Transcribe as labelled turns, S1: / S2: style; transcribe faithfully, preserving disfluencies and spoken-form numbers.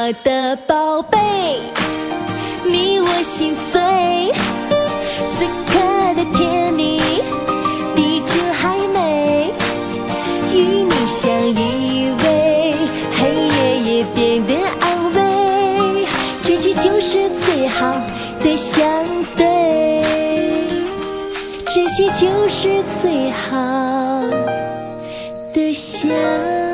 S1: 的宝贝，你我心醉，此刻的甜蜜比酒还美，与你相依偎，黑夜也变得安慰，这些就是最好的相对，这些就是最好的相